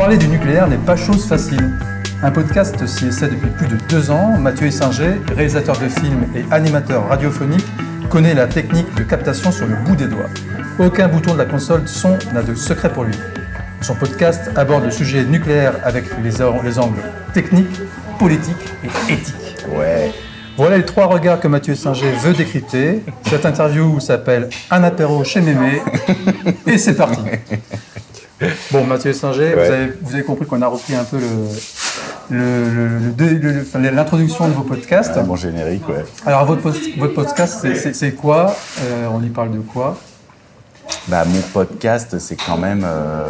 Parler du nucléaire n'est pas chose facile. Un podcast s'y essaie depuis plus de 2 ans. Mathieu Essinger, réalisateur de films et animateur radiophonique, connaît la technique de captation sur le bout des doigts. Aucun bouton de la console son n'a de secret pour lui. Son podcast aborde le sujet nucléaire avec les angles techniques, politiques et éthiques. Ouais. Voilà les 3 regards que Mathieu Essinger veut décrypter. Cette interview s'appelle Un apéro chez Mémé et c'est parti. Bon, Mathieu Essinger, ouais. vous avez compris qu'on a repris un peu l'introduction de vos podcasts. Mon générique, ouais. Alors, votre podcast, c'est quoi on y parle de quoi? Mon podcast, c'est quand même,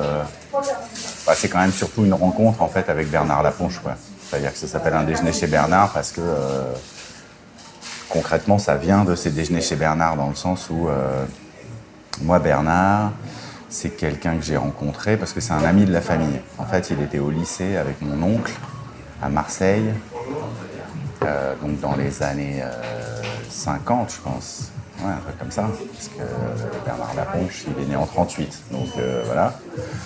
surtout une rencontre en fait avec Bernard Laponche, quoi. C'est-à-dire que ça s'appelle Un déjeuner chez Bernard parce que concrètement, ça vient de ces déjeuners chez Bernard dans le sens où moi, Bernard, c'est quelqu'un que j'ai rencontré parce que c'est un ami de la famille. En fait, il était au lycée avec mon oncle à Marseille, donc dans les années 50, je pense. Ouais, un truc comme ça, parce que Bernard Laponche, il est né en 38, donc voilà.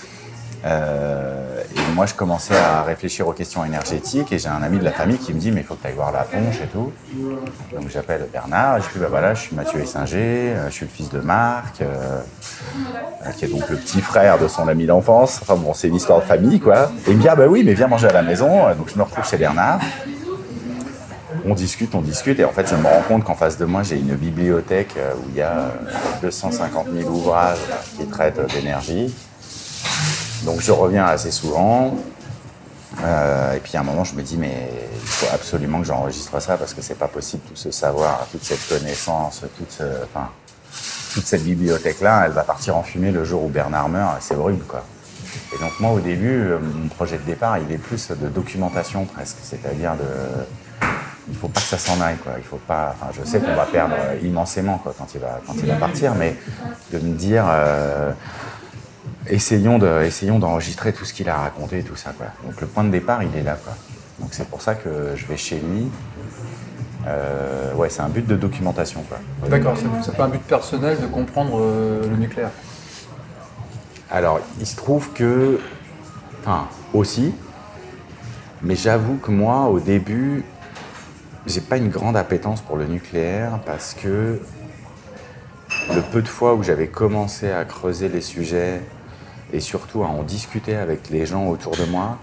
Et moi, je commençais à réfléchir aux questions énergétiques et j'ai un ami de la famille qui me dit « mais il faut que tu ailles voir Laponche et tout ». Donc j'appelle Bernard et je dis « voilà, je suis Mathieu Essinger, je suis le fils de Marc, qui est donc le petit frère de son ami d'enfance. Enfin bon, c'est une histoire de famille, quoi. » Et il me dit « ah bah oui, mais viens manger à la maison ». Donc je me retrouve chez Bernard. On discute, et en fait, je me rends compte qu'en face de moi, j'ai une bibliothèque où il y a 250 000 ouvrages qui traitent d'énergie. Donc, je reviens assez souvent. Et puis, à un moment, je me dis, mais il faut absolument que j'enregistre ça parce que c'est pas possible, tout ce savoir, toute cette connaissance, toute cette bibliothèque-là, elle va partir en fumée le jour où Bernard meurt, c'est brûle, quoi. Et donc, moi, au début, mon projet de départ, il est plus de documentation presque, c'est-à-dire il faut pas que ça s'en aille, quoi. Il faut pas. Enfin, je sais qu'on va perdre immensément, quoi, quand il va partir, mais de me dire, essayons d'enregistrer tout ce qu'il a raconté, tout ça, quoi. Donc le point de départ, il est là, quoi. Donc c'est pour ça que je vais chez lui. C'est un but de documentation, quoi. D'accord, c'est pas un but personnel de comprendre le nucléaire. Alors, il se trouve que, aussi, mais j'avoue que moi, au début, j'ai pas une grande appétence pour le nucléaire parce que le peu de fois où j'avais commencé à creuser les sujets et surtout à en discuter avec les gens autour de moi,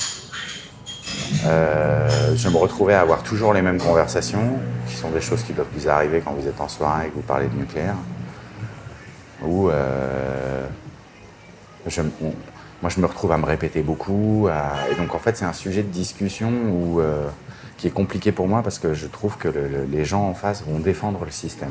je me retrouvais à avoir toujours les mêmes conversations, qui sont des choses qui doivent vous arriver quand vous êtes en soirée et que vous parlez de nucléaire, où moi je me retrouve à me répéter beaucoup, et donc en fait c'est un sujet de discussion qui est compliqué pour moi parce que je trouve que les gens en face vont défendre le système.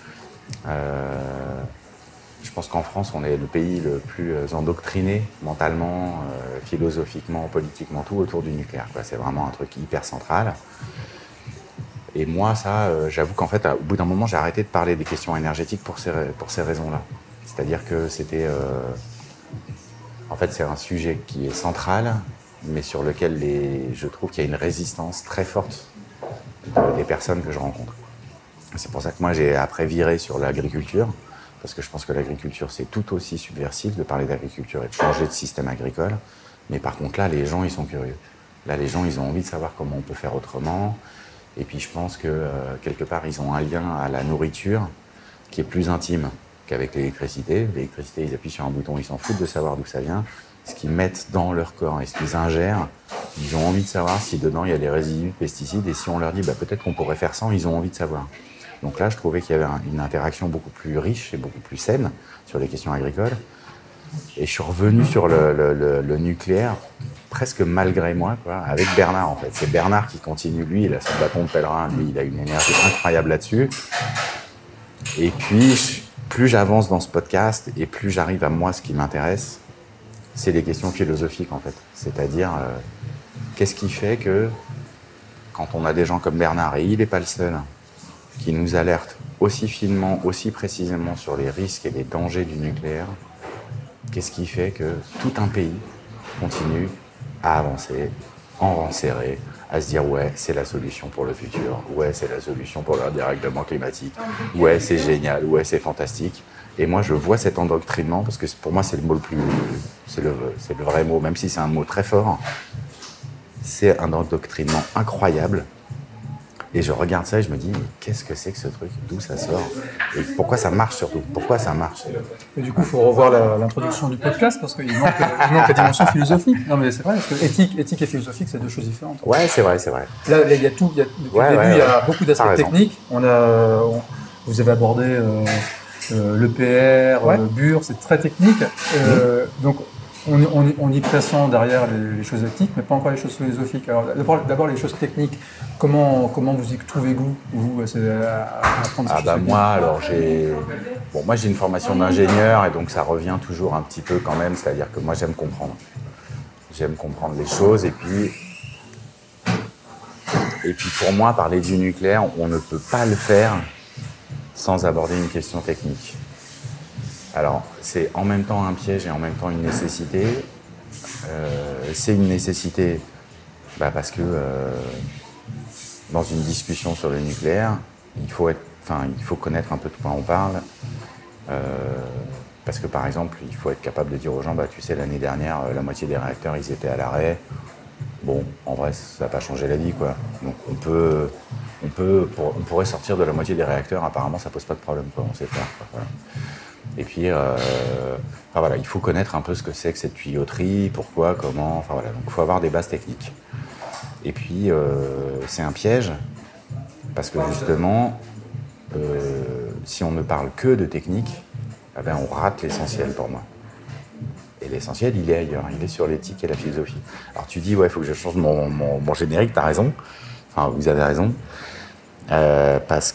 Je pense qu'en France, on est le pays le plus endoctriné mentalement, philosophiquement, politiquement, tout autour du nucléaire, quoi. C'est vraiment un truc hyper central. Et moi, ça, j'avoue qu'en fait, au bout d'un moment, j'ai arrêté de parler des questions énergétiques pour ces raisons-là. C'est-à-dire que c'était... en fait, c'est un sujet qui est central, mais sur lequel je trouve qu'il y a une résistance très forte des personnes que je rencontre. C'est pour ça que moi j'ai après viré sur l'agriculture, parce que je pense que l'agriculture c'est tout aussi subversif de parler d'agriculture et de changer de système agricole, mais par contre là les gens ils sont curieux. Là les gens ils ont envie de savoir comment on peut faire autrement, et puis je pense que quelque part ils ont un lien à la nourriture qui est plus intime qu'avec l'électricité. L'électricité ils appuient sur un bouton, ils s'en foutent de savoir d'où ça vient. Ce qu'ils mettent dans leur corps et ce qu'ils ingèrent, ils ont envie de savoir si dedans il y a des résidus de pesticides et si on leur dit peut-être qu'on pourrait faire sans, ils ont envie de savoir. Donc là, je trouvais qu'il y avait une interaction beaucoup plus riche et beaucoup plus saine sur les questions agricoles. Et je suis revenu sur le nucléaire presque malgré moi, quoi, avec Bernard en fait. C'est Bernard qui continue, lui, il a son bâton de pèlerin, lui, il a une énergie incroyable là-dessus. Et puis, plus j'avance dans ce podcast et plus j'arrive à moi ce qui m'intéresse, c'est les questions philosophiques en fait. C'est-à-dire, qu'est-ce qui fait que quand on a des gens comme Bernard, et il n'est pas le seul, qui nous alertent aussi finement, aussi précisément sur les risques et les dangers du nucléaire, qu'est-ce qui fait que tout un pays continue à avancer, en rang serré, à se dire ouais, c'est la solution pour le futur, ouais, c'est la solution pour le dérèglement climatique, ouais, c'est génial, ouais, c'est fantastique. Et moi, je vois cet endoctrinement, parce que pour moi, c'est le mot c'est le vrai mot, même si c'est un mot très fort. C'est un endoctrinement incroyable. Et je regarde ça et je me dis, mais qu'est-ce que c'est que ce truc? D'où ça sort? Et pourquoi ça marche surtout? Pourquoi ça marche? Et du coup, il faut revoir l'introduction du podcast parce qu'il manque la dimension philosophique. Non, mais c'est vrai, parce que éthique et philosophique, c'est deux choses différentes. Ouais, c'est vrai. Là, il y a tout. Depuis le début, il y a beaucoup d'aspects techniques. Vous avez abordé l'EPR, BUR, c'est très technique. Donc, on y pressent derrière les choses éthiques, mais pas encore les choses philosophiques. Alors, d'abord les choses techniques. Comment vous y trouvez-vous à prendre ces choses moi, alors moi j'ai une formation d'ingénieur et donc ça revient toujours un petit peu quand même. C'est-à-dire que moi j'aime comprendre. J'aime comprendre les choses et puis pour moi parler du nucléaire, on ne peut pas le faire sans aborder une question technique. Alors, c'est en même temps un piège et en même temps une nécessité. C'est une nécessité parce que dans une discussion sur le nucléaire, il faut connaître un peu de quoi on parle. Parce que, par exemple, il faut être capable de dire aux gens, tu sais, l'année dernière, la moitié des réacteurs, ils étaient à l'arrêt. Bon, en vrai, ça n'a pas changé la vie, quoi. Donc, on pourrait sortir de la moitié des réacteurs. Apparemment, ça pose pas de problème, quoi. On sait faire, quoi. Voilà. Et puis, il faut connaître un peu ce que c'est que cette tuyauterie, pourquoi, comment, donc il faut avoir des bases techniques. Et puis, c'est un piège, parce que justement, si on ne parle que de technique, on rate l'essentiel pour moi. Et l'essentiel, il est ailleurs, il est sur l'éthique et la philosophie. Alors tu dis, il faut que je change mon générique, t'as raison, vous avez raison, parce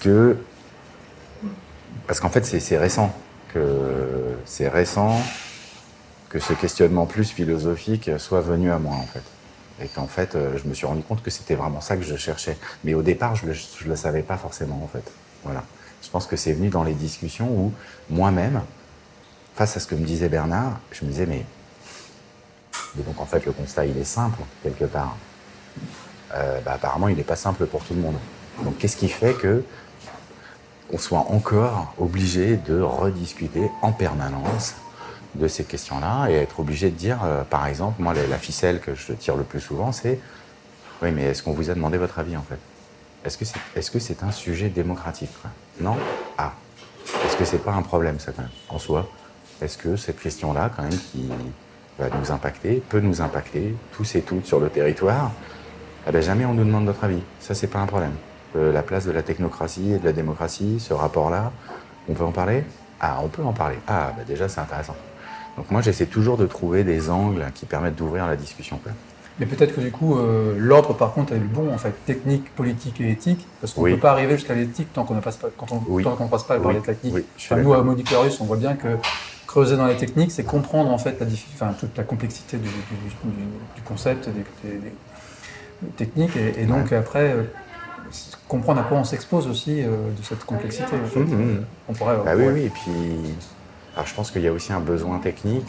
qu'en fait, c'est récent. C'est récent que ce questionnement plus philosophique soit venu à moi, en fait. Et qu'en fait, je me suis rendu compte que c'était vraiment ça que je cherchais. Mais au départ, je le savais pas forcément, en fait. Voilà. Je pense que c'est venu dans les discussions où, moi-même, face à ce que me disait Bernard, je me disais, mais donc, en fait, le constat, il est simple, quelque part. Apparemment, il n'est pas simple pour tout le monde. Donc, qu'est-ce qui fait qu'on soit encore obligé de rediscuter en permanence de ces questions-là et être obligé de dire, par exemple, moi, la ficelle que je tire le plus souvent, c'est « Oui, mais est-ce qu'on vous a demandé votre avis, en fait? Est-ce que c'est un sujet démocratique, quoi? Non? Ah. Est-ce que c'est pas un problème, ça, quand même, en soi? Est-ce que cette question-là, quand même, qui va nous impacter, peut nous impacter, tous et toutes sur le territoire, jamais on nous demande notre avis. Ça, c'est pas un problème. La place de la technocratie et de la démocratie, ce rapport-là, on peut en parler? Ah, on peut en parler. Ah, déjà, c'est intéressant. Donc moi, j'essaie toujours de trouver des angles qui permettent d'ouvrir la discussion, quoi. Mais peut-être que du coup, l'ordre, par contre, est le bon, en fait, technique, politique et éthique, parce qu'on ne peut pas arriver jusqu'à l'éthique tant qu'on ne passe pas, tant qu'on passe pas par les techniques. Oui, nous, à Modicarius, on voit bien que creuser dans les techniques, c'est comprendre en fait toute la complexité du concept, des techniques, et donc après, comprendre à quoi on s'expose aussi de cette complexité. En fait. On pourrait, oui, et puis, alors je pense qu'il y a aussi un besoin technique.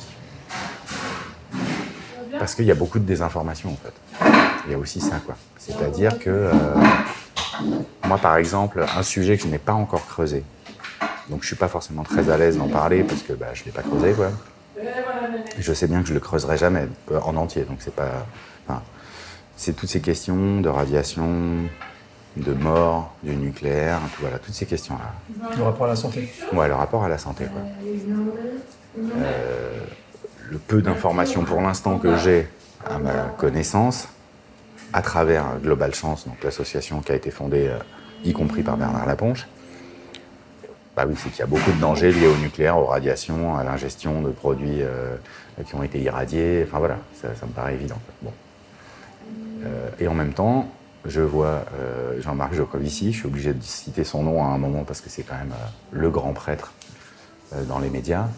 Parce qu'il y a beaucoup de désinformation, en fait. Il y a aussi ça, quoi. C'est-à-dire que, moi, par exemple, un sujet que je n'ai pas encore creusé, donc je ne suis pas forcément très à l'aise d'en parler parce que je ne l'ai pas creusé, quoi. Je sais bien que je ne le creuserai jamais en entier, donc c'est pas... c'est toutes ces questions de radiation, de mort, du nucléaire, toutes ces questions-là. Le rapport à la santé. Ouais, le rapport à la santé, quoi. Le peu d'informations pour l'instant que j'ai à ma connaissance, à travers Global Chance, donc l'association qui a été fondée, y compris par Bernard Laponche, c'est qu'il y a beaucoup de dangers liés au nucléaire, aux radiations, à l'ingestion de produits qui ont été irradiés. Ça me paraît évident. Bon. Et en même temps, je vois Jean-Marc Jancovici, je suis obligé de citer son nom à un moment parce que c'est quand même le grand prêtre dans les médias.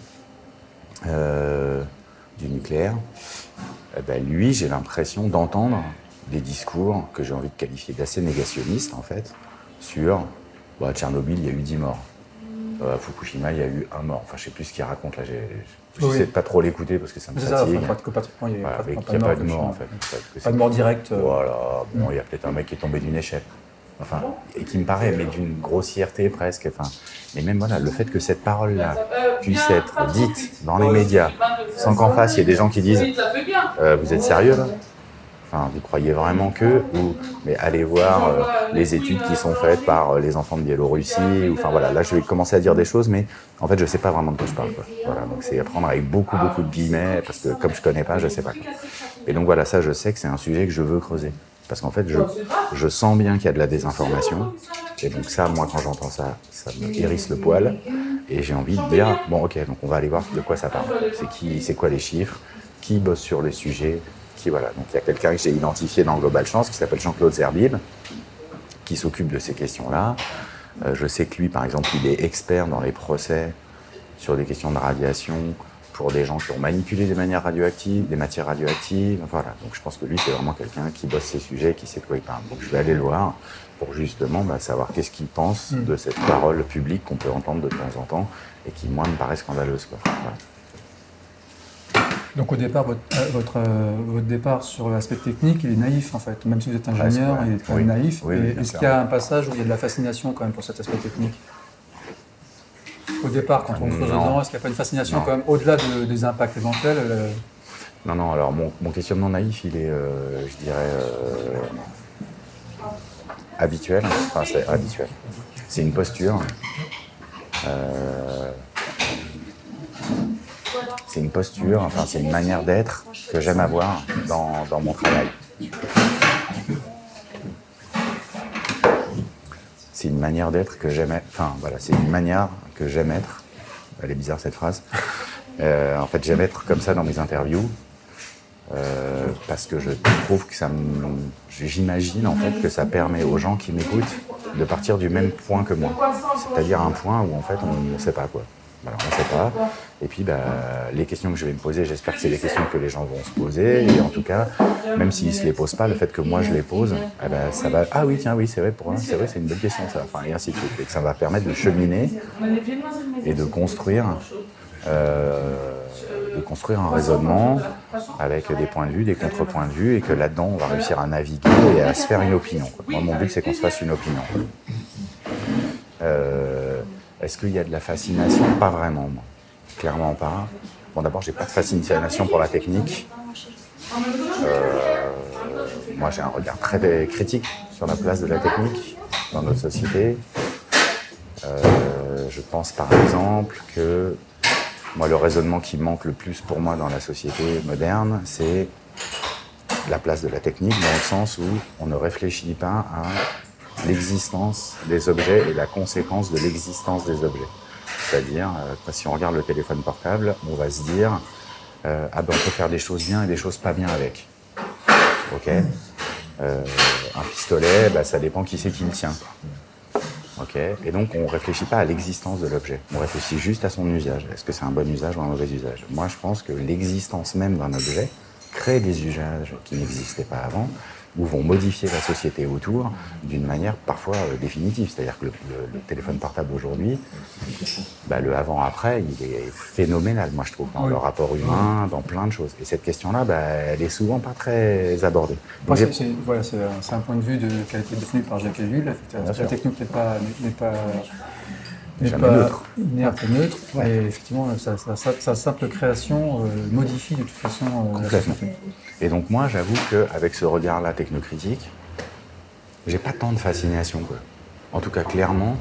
Du nucléaire, lui, j'ai l'impression d'entendre des discours que j'ai envie de qualifier d'assez négationnistes, en fait, sur Tchernobyl, il y a eu 10 morts. Fukushima, il y a eu 1 mort. Enfin, je ne sais plus ce qu'il raconte, là. J'essaie de pas trop l'écouter parce que ça me fatigue. Pratiquement, il n'y a pas de mort, en fait. Pas de mort directe. Voilà. Bon, il y a peut-être un mec qui est tombé d'une échelle. enfin, et qui me paraît, mais d'une grossièreté presque. Enfin, mais même voilà, le fait que cette parole-là puisse être dite dans les médias, sans qu'en face il y ait des gens qui disent vous êtes sérieux là ? Enfin, vous croyez vraiment que, mais allez voir les études qui sont faites par les enfants de Biélorussie, enfin voilà, là je vais commencer à dire des choses, mais en fait je sais pas vraiment de quoi je parle, quoi. Voilà, donc c'est à prendre avec beaucoup de guillemets, parce que comme je connais pas, je sais pas, quoi. Et donc voilà, ça je sais que c'est un sujet que je veux creuser, parce qu'en fait je sens bien qu'il y a de la désinformation, et donc ça, moi quand j'entends ça, ça me hérisse le poil, et j'ai envie de dire, bon ok, donc on va aller voir de quoi ça parle, c'est quoi les chiffres, qui bosse sur les sujets. Voilà. Donc il y a quelqu'un que j'ai identifié dans Global Chance qui s'appelle Jean-Claude Zerbib, qui s'occupe de ces questions-là. Je sais que lui, par exemple, il est expert dans les procès sur des questions de radiation pour des gens qui ont manipulé des matières radioactives. Voilà. Donc je pense que lui, c'est vraiment quelqu'un qui bosse ces sujets, qui sait de quoi il parle. Donc je vais aller le voir pour justement savoir qu'est-ce qu'il pense de cette parole publique qu'on peut entendre de temps en temps et qui, moi, me paraît scandaleuse, quoi. Voilà. Donc au départ, votre départ sur l'aspect technique, il est naïf en fait. Même si vous êtes ingénieur, il est quand même naïf. Oui, et est-ce qu'il y a un passage où il y a de la fascination quand même pour cet aspect technique ? Au départ, quand on creuse dedans, est-ce qu'il n'y a pas une fascination quand même au-delà des impacts éventuels Non, alors mon questionnement naïf, il est, je dirais, habituel. Enfin, c'est habituel. C'est une posture. C'est une posture, enfin c'est une manière d'être que j'aime avoir dans mon travail. C'est une manière d'être que j'aime être, enfin voilà, c'est une manière que j'aime être. Elle est bizarre cette phrase. En fait, j'aime être comme ça dans mes interviews parce que je trouve que j'imagine en fait que ça permet aux gens qui m'écoutent de partir du même point que moi. C'est-à-dire un point où en fait on ne sait pas quoi. Alors, on ne sait pas. Et puis, les questions que je vais me poser, j'espère que c'est des questions que les gens vont se poser. Et en tout cas, même s'ils ne se les posent pas, le fait que moi je les pose, ça va. Ah oui, tiens, oui, c'est vrai, c'est vrai, c'est une bonne question, ça. Enfin, et ainsi de suite. Et que ça va permettre de cheminer et de construire un raisonnement avec des points de vue, des contre-points de vue, et que là-dedans, on va réussir à naviguer et à se faire une opinion, quoi. Moi, mon but, c'est qu'on se fasse une opinion. Est-ce qu'il y a de la fascination ? Pas vraiment, moi. Clairement pas. Bon, d'abord, j'ai pas de fascination pour la technique. Moi, j'ai un regard très critique sur la place de la technique dans notre société. Je pense, par exemple, que moi, le raisonnement qui manque le plus pour moi dans la société moderne, c'est la place de la technique, dans le sens où on ne réfléchit pas à l'existence des objets et la conséquence de l'existence des objets. C'est-à-dire, si on regarde le téléphone portable, on va se dire on peut faire des choses bien et des choses pas bien avec. Ok. Un pistolet, ça dépend qui c'est qui le tient. Ok. Et donc, on ne réfléchit pas à l'existence de l'objet. On réfléchit juste à son usage. Est-ce que c'est un bon usage ou un mauvais usage ? Moi, je pense que l'existence même d'un objet crée des usages qui n'existaient pas avant, ou vont modifier la société autour d'une manière parfois définitive. C'est-à-dire que le téléphone portable aujourd'hui, le avant-après, il est phénoménal, moi je trouve, dans le rapport humain, dans plein de choses. Et cette question-là, elle est souvent pas très abordée. C'est un point de vue qui a été défini par Jacques Ellul. La technique n'est pas neutre. Ouais. Et effectivement, sa simple création modifie de toute façon la société. Et donc moi, j'avoue qu'avec ce regard-là technocritique, j'ai pas tant de fascination, quoi. En tout cas, clairement,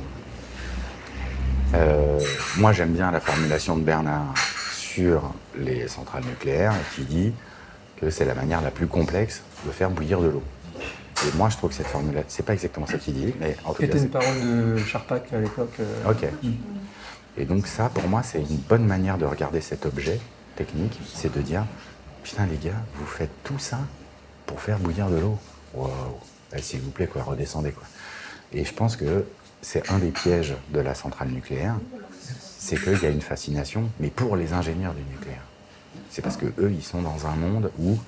moi j'aime bien la formulation de Bernard sur les centrales nucléaires qui dit que c'est la manière la plus complexe de faire bouillir de l'eau. Et moi, je trouve que cette formule-là, c'est pas exactement ça qu'il dit, mais en tout cas... C'était une parole de Charpak à l'époque. Ok. Et donc ça, pour moi, c'est une bonne manière de regarder cet objet technique, c'est de dire, putain les gars, vous faites tout ça pour faire bouillir de l'eau. Waouh. S'il vous plaît, quoi, redescendez, quoi. Et je pense que c'est un des pièges de la centrale nucléaire, c'est qu'il y a une fascination, mais pour les ingénieurs du nucléaire. C'est parce que eux, ils sont dans un monde où...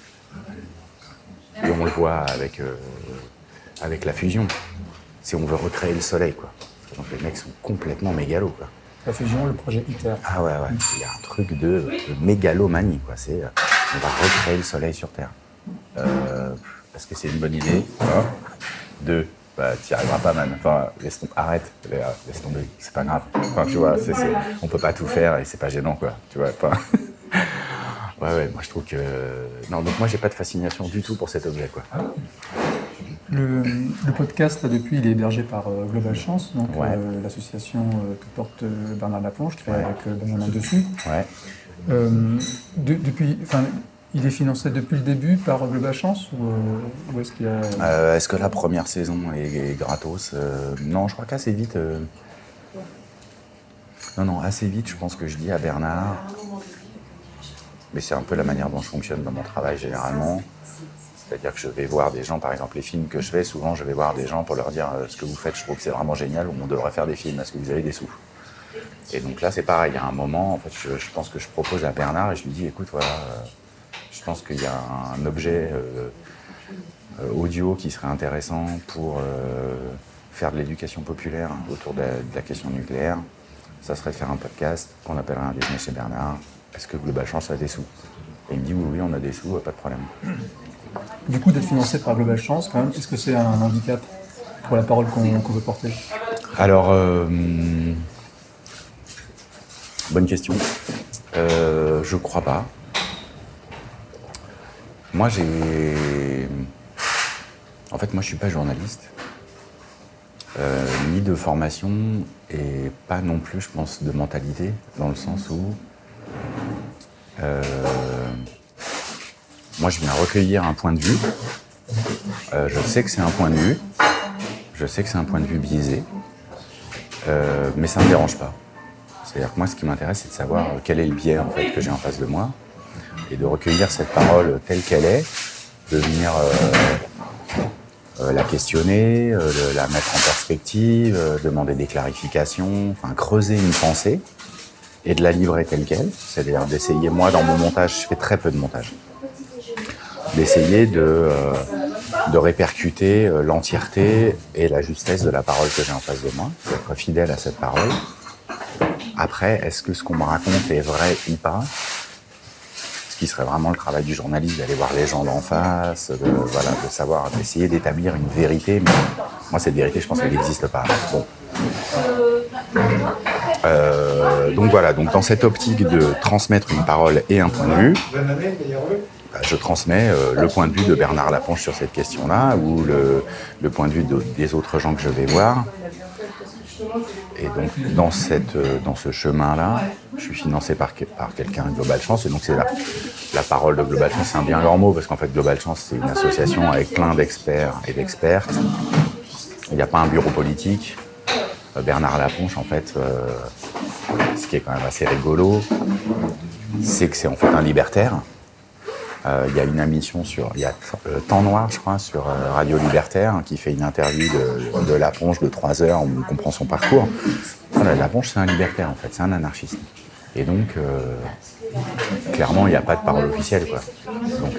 Et on le voit avec la fusion. Si on veut recréer le soleil, quoi. Donc les mecs sont complètement mégalos, quoi. La fusion, le projet ITER. Ah ouais. Il y a un truc de mégalomanie, quoi. C'est on va recréer le soleil sur Terre. Parce que c'est une bonne idée. 2, bah t'y arriveras pas, man. Enfin, arrête, laisse tomber, c'est pas grave. Enfin, tu vois, on peut pas tout faire et c'est pas gênant, quoi. Tu vois, enfin... ouais, moi je trouve que... Non, donc moi j'ai pas de fascination du tout pour cet objet, quoi. Le podcast, là, depuis, il est hébergé par Global Chance, donc l'association que porte Bernard Laponge, qui travaille avec Benjamin Dessus. Ouais. Il est financé depuis le début par Global Chance ou est-ce qu'il y a... Est-ce que la première saison est gratos? Non, je crois qu'assez vite... Non, assez vite, je pense que je dis à Bernard... Mais c'est un peu la manière dont je fonctionne dans mon travail généralement. C'est-à-dire que je vais voir des gens, par exemple les films que je fais, souvent je vais voir des gens pour leur dire ce que vous faites, je trouve que c'est vraiment génial, on devrait faire des films, est-ce que vous avez des sous? Et donc là c'est pareil, il y a un moment, en fait, je pense que je propose à Bernard et je lui dis écoute, voilà, je pense qu'il y a un objet audio qui serait intéressant pour faire de l'éducation populaire autour de la question nucléaire. Ça serait de faire un podcast qu'on appellerait Un déjeuner chez Bernard. Est-ce que Global Chance a des sous? Et il me dit oui, on a des sous, pas de problème. Du coup, d'être financé par Global Chance, quand même, est-ce que c'est un handicap pour la parole qu'on veut porter? Alors, bonne question. Je crois pas. Moi, En fait, moi, je suis pas journaliste, ni de formation, et pas non plus, je pense, de mentalité, dans le sens où moi, je viens recueillir un point de vue. Je sais que c'est un point de vue. Je sais que c'est un point de vue biaisé. Mais ça ne me dérange pas. C'est-à-dire que moi, ce qui m'intéresse, c'est de savoir quel est le biais en fait, que j'ai en face de moi. Et de recueillir cette parole telle qu'elle est, de venir la questionner, la mettre en perspective, demander des clarifications, enfin creuser une pensée et de la livrer telle qu'elle. C'est-à-dire d'essayer, moi, dans mon montage, je fais très peu de montage. D'essayer de répercuter l'entièreté et la justesse de la parole que j'ai en face de moi, d'être fidèle à cette parole. Après, est-ce que ce qu'on me raconte est vrai ou pas? Ce qui serait vraiment le travail du journaliste, d'aller voir les gens d'en face, de savoir, d'essayer d'établir une vérité. Mais moi, cette vérité, je pense qu'elle n'existe pas. Bon. Donc voilà, donc dans cette optique de transmettre une parole et un point de vue, je transmets le point de vue de Bernard Laponge sur cette question-là, ou le point de vue des autres gens que je vais voir. Et donc dans ce chemin-là, je suis financé par quelqu'un de Global Chance, et donc c'est la parole de Global Chance, c'est un bien grand mot, parce qu'en fait Global Chance, c'est une association avec plein d'experts et d'expertes. Il n'y a pas un bureau politique. Bernard Laponge, en fait, ce qui est quand même assez rigolo, c'est que c'est en fait un libertaire. Il y a une émission il y a Temps Noir, je crois, sur Radio Libertaire, qui fait une interview de Laponge de 3 heures où on comprend son parcours. Voilà, Laponge, c'est un libertaire, en fait, c'est un anarchiste. Et donc, clairement, il n'y a pas de parole officielle, quoi. Donc,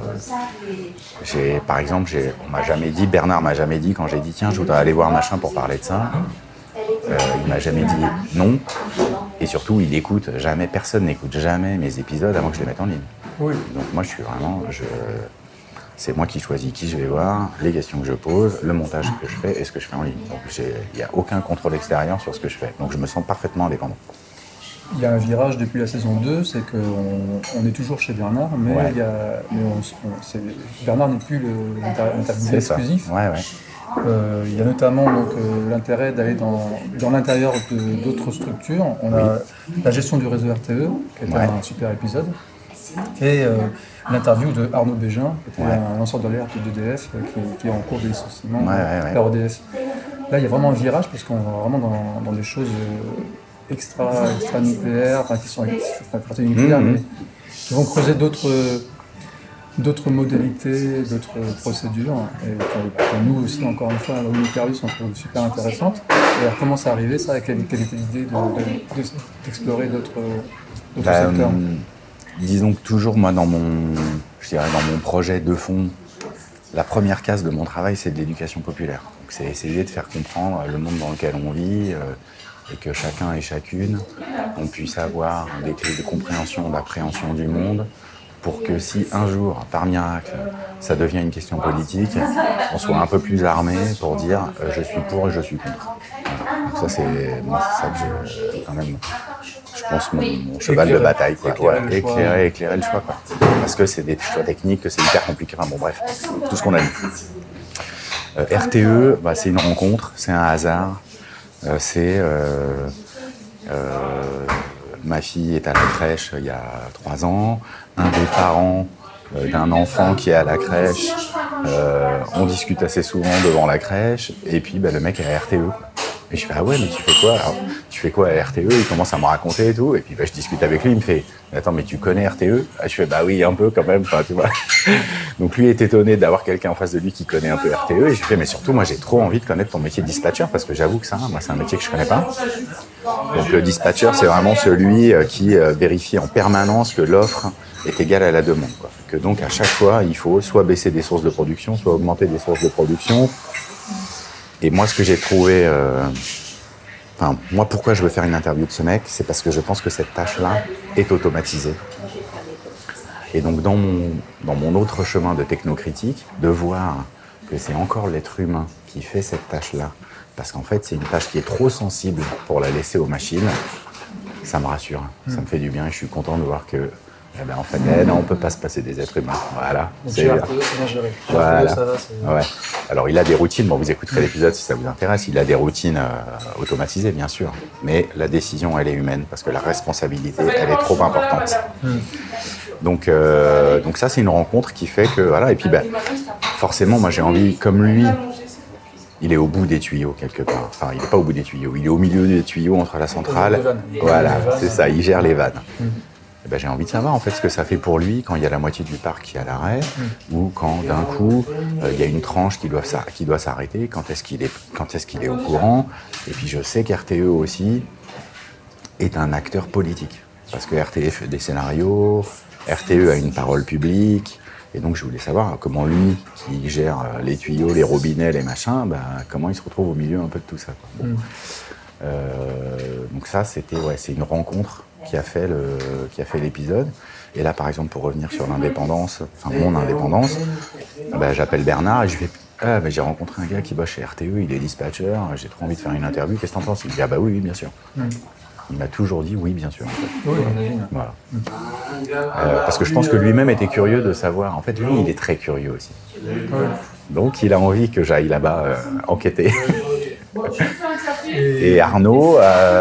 par exemple, Bernard m'a jamais dit, quand j'ai dit, tiens, je voudrais aller voir machin pour parler de ça, il m'a jamais dit non. Et surtout, personne n'écoute jamais mes épisodes avant que je les mette en ligne. Oui. Donc moi, c'est moi qui choisis qui je vais voir, les questions que je pose, le montage que je fais et ce que je fais en ligne. Donc il n'y a aucun contrôle extérieur sur ce que je fais. Donc je me sens parfaitement indépendant. Il y a un virage depuis la saison 2, c'est qu'on est toujours chez Bernard, mais, Bernard n'est plus l'interviewé exclusif. Ouais. Il y a notamment donc, l'intérêt d'aller dans l'intérieur d'autres structures. On a la gestion du réseau RTE, qui était un super épisode, et l'interview de Arnaud Bégin, qui était un lanceur d'alerte d'EDF, qui est en cours de licenciement par EDF. Là, il y a vraiment un virage, parce qu'on va vraiment dans des choses extra-nucléaires, qui sont nucléaires, mais qui vont creuser d'autres modalités, d'autres procédures, et que nous aussi, encore une fois, à l'Unicarus, on trouve super intéressante. Et elle commence à arriver, ça, quelle était l'idée d'explorer d'autres secteurs? Disons que toujours, moi, dans mon projet de fond, la première case de mon travail, c'est de l'éducation populaire. Donc, c'est essayer de faire comprendre le monde dans lequel on vit, et que chacun et chacune, on puisse avoir des clés de compréhension, d'appréhension du monde, pour que si un jour, par miracle, ça devient une question politique, on soit un peu plus armé pour dire je suis pour et je suis contre. Voilà. Donc ça, c'est ça que quand même, je pense, mon cheval de bataille. Quoi. Éclairer le choix. Quoi. Parce que c'est des choix techniques, que c'est hyper compliqué. Enfin, bon, bref, tout ce qu'on a dit. RTE, c'est une rencontre, c'est un hasard. Ma fille est à la crèche il y a 3 ans. Un des parents d'un enfant qui est à la crèche, on discute assez souvent devant la crèche. Et puis le mec est à RTE. Et je fais ah ouais, mais tu fais quoi? Alors, tu fais quoi à RTE? Il commence à me raconter et tout. Et puis je discute avec lui, il me fait attends, mais tu connais RTE? Je fais bah oui, un peu quand même, tu vois. Donc lui est étonné d'avoir quelqu'un en face de lui qui connaît un peu RTE. Et je fais mais surtout moi j'ai trop envie de connaître ton métier de dispatcher parce que j'avoue que moi c'est un métier que je connais pas. Donc le dispatcher c'est vraiment celui qui vérifie en permanence que l'offre est égale à la demande, quoi. Que donc à chaque fois il faut soit baisser des sources de production, soit augmenter des sources de production. Et moi, ce que j'ai trouvé... moi, pourquoi je veux faire une interview de ce mec, c'est parce que je pense que cette tâche-là est automatisée. Et donc, dans mon autre chemin de technocritique, de voir que c'est encore l'être humain qui fait cette tâche-là, parce qu'en fait, c'est une tâche qui est trop sensible pour la laisser aux machines, ça me rassure, ça me fait du bien et je suis content de voir que en fait, non, on ne peut pas se passer des êtres humains. Voilà. Donc, c'est bien géré. Voilà. Ouais. Alors, il a des routines. Bon, vous écouterez l'épisode si ça vous intéresse. Il a des routines automatisées, bien sûr. Mais la décision, elle est humaine parce que la responsabilité, elle est trop importante. Donc ça, c'est une rencontre qui fait que voilà. Et puis, forcément, moi, j'ai envie, comme lui, il est au bout des tuyaux quelque part. Enfin, il n'est pas au bout des tuyaux. Il est au milieu des tuyaux entre la centrale. Voilà, c'est ça. Il gère les vannes. J'ai envie de savoir en fait ce que ça fait pour lui quand il y a la moitié du parc qui est à l'arrêt ou quand d'un coup il y a une tranche qui doit s'arrêter, quand est-ce qu'il est au courant. Et puis je sais qu'RTE aussi est un acteur politique parce que RTE fait des scénarios, RTE a une parole publique et donc je voulais savoir comment lui qui gère les tuyaux, les robinets, les machins, comment il se retrouve au milieu un peu de tout ça, quoi. Bon. Donc ça c'est une rencontre qui a fait l'épisode. Et là, par exemple, pour revenir sur l'indépendance, mon indépendance, j'appelle Bernard et je lui fais j'ai rencontré un gars qui bosse chez RTE, il est dispatcher, j'ai trop envie de faire une interview, qu'est-ce que t'en penses? Il me dit oui, bien sûr. Il m'a toujours dit oui, bien sûr. En fait. Oui, on imagine. Voilà. Parce que je pense que lui-même était curieux de savoir. En fait, lui, il est très curieux aussi. Donc, il a envie que j'aille là-bas enquêter. Et Arnaud